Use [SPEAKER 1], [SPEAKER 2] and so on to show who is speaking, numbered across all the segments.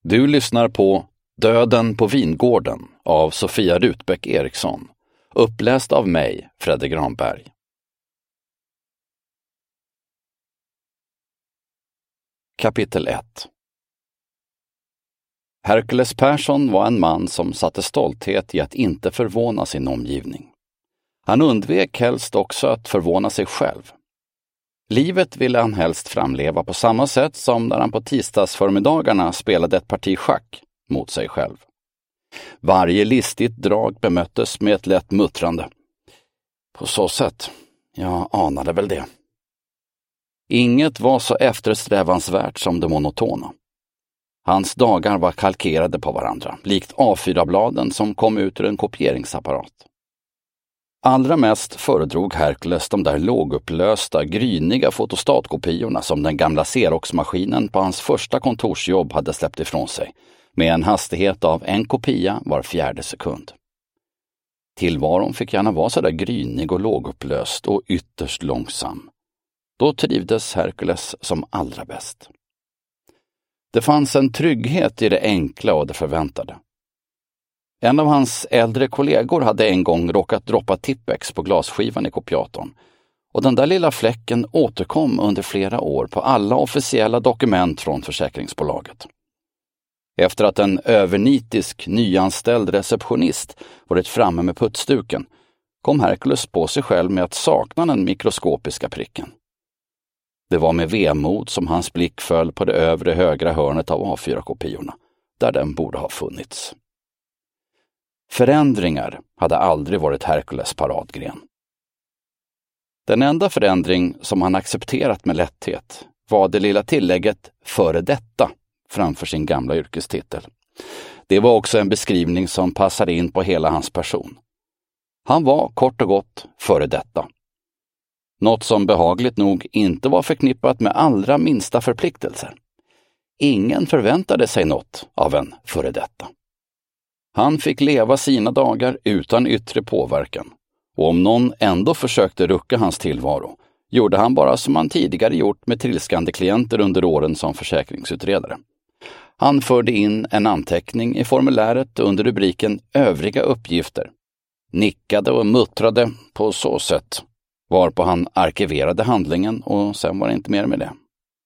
[SPEAKER 1] Du lyssnar på Döden på vingården av Sofia Rutbeck Eriksson, uppläst av mig, Fredrik Granberg. Kapitel 1. Hercules Persson var en man som satte stolthet i att inte förvåna sin omgivning. Han undvek helst också att förvåna sig själv. Livet ville han helst framleva på samma sätt som när han på tisdagsförmiddagarna spelade ett parti schack mot sig själv. Varje listigt drag bemöttes med ett lätt muttrande. På så sätt, jag anade väl det. Inget var så eftersträvansvärt som det monotona. Hans dagar var kalkerade på varandra, likt A4-bladen som kom ut ur en kopieringsapparat. Allra mest föredrog Hercules de där lågupplösta, gryniga fotostatkopiorna som den gamla Xerox-maskinen på hans första kontorsjobb hade släppt ifrån sig, med en hastighet av en kopia var 4:e sekund. Tillvaron fick gärna vara så där grynig och lågupplöst och ytterst långsam. Då trivdes Hercules som allra bäst. Det fanns en trygghet i det enkla och det förväntade. En av hans äldre kollegor hade en gång råkat droppa Tippex på glasskivan i kopiatorn, och den där lilla fläcken återkom under flera år på alla officiella dokument från försäkringsbolaget. Efter att en övernitisk, nyanställd receptionist varit framme med puttstuken kom Hercules på sig själv med att sakna den mikroskopiska pricken. Det var med vemod som hans blick föll på det övre högra hörnet av A4-kopiorna, där den borde ha funnits. Förändringar hade aldrig varit Hercules paradgren. Den enda förändring som han accepterat med lätthet var det lilla tillägget före detta framför sin gamla yrkestitel. Det var också en beskrivning som passade in på hela hans person. Han var kort och gott före detta. Något som behagligt nog inte var förknippat med allra minsta förpliktelser. Ingen förväntade sig något av en före detta. Han fick leva sina dagar utan yttre påverkan, och om någon ändå försökte rucka hans tillvaro gjorde han bara som han tidigare gjort med trilskande klienter under åren som försäkringsutredare. Han förde in en anteckning i formuläret under rubriken övriga uppgifter, nickade och muttrade på så sätt, varpå han arkiverade handlingen och sen var det inte mer med det.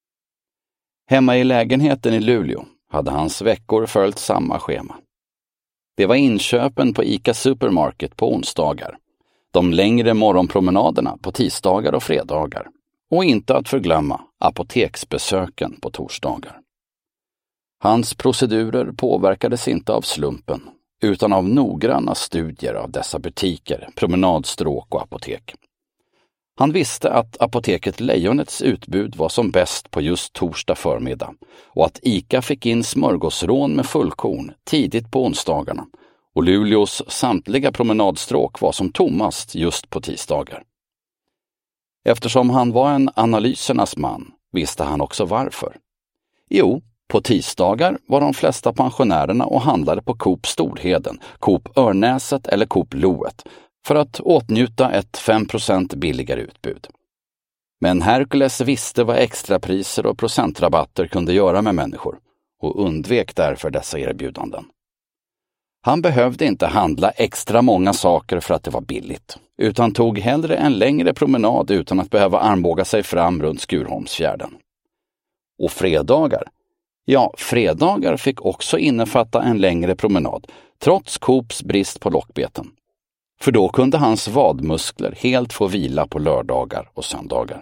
[SPEAKER 1] Hemma i lägenheten i Luleå hade hans veckor följt samma schema. Det var inköpen på ICA Supermarket på onsdagar, de längre morgonpromenaderna på tisdagar och fredagar, och inte att förglömma apoteksbesöken på torsdagar. Hans procedurer påverkades inte av slumpen, utan av noggranna studier av dessa butiker, promenadstråk och apotek. Han visste att apoteket Lejonets utbud var som bäst på just torsdag förmiddag och att ICA fick in smörgåsrån med fullkorn tidigt på onsdagarna och Luleås samtliga promenadstråk var som tommast just på tisdagar. Eftersom han var en analysernas man visste han också varför. Jo, på tisdagar var de flesta pensionärerna och handlade på Coop Storheden, Coop Örnäset eller Coop Loet för att åtnjuta ett 5% billigare utbud. Men Hercules visste vad extrapriser och procentrabatter kunde göra med människor och undvek därför dessa erbjudanden. Han behövde inte handla extra många saker för att det var billigt, utan tog hellre en längre promenad utan att behöva armbåga sig fram runt Skurholmsfjärden. Och fredagar? Ja, fredagar fick också innefatta en längre promenad, trots Coops brist på lockbeten. För då kunde hans vadmuskler helt få vila på lördagar och söndagar.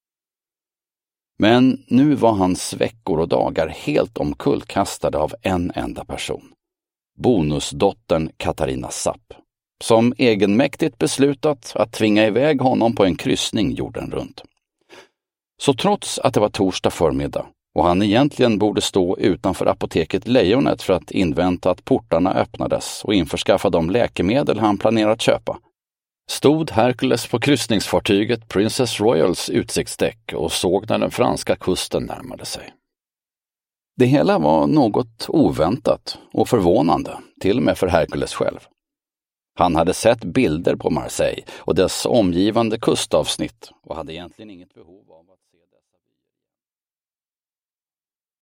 [SPEAKER 1] Men nu var hans veckor och dagar helt omkullkastade av en enda person. Bonusdottern Katarina Zapp, som egenmäktigt beslutat att tvinga iväg honom på en kryssning jorden runt. Så trots att det var torsdag förmiddag och han egentligen borde stå utanför apoteket Lejonet för att invänta att portarna öppnades och införskaffa de läkemedel han planerat köpa, stod Hercules på kryssningsfartyget Princess Royals utsiktsdäck och såg när den franska kusten närmade sig. Det hela var något oväntat och förvånande, till och med för Hercules själv. Han hade sett bilder på Marseille och dess omgivande kustavsnitt och hade egentligen inget behov av att